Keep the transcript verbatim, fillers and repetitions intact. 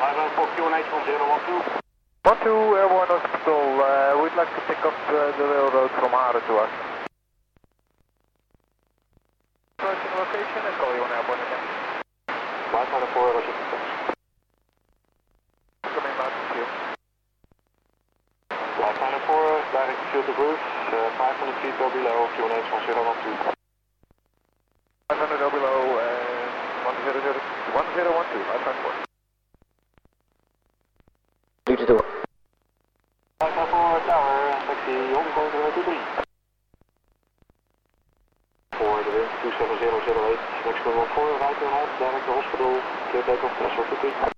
I've for Q N H from zero one two. one two, Airborne Hospital, uh, we'd like to pick up uh, the railroad from Haren to us. Approaching location and call you on Airborne again. five nine four, Roger. Coming back to you. five nine four, direct field to Bruce, uh, five hundred feet or below, Q N H from zero one two. five hundred or below, uh, one zero zero, one zero one two, five nine four. Due to door. five nine four, tower, taxi, Hong Kong zero two three. For the wind two seven zero zero eight, maximum one four, right to right, direct to hospital, clear takeoff, Tesla two three.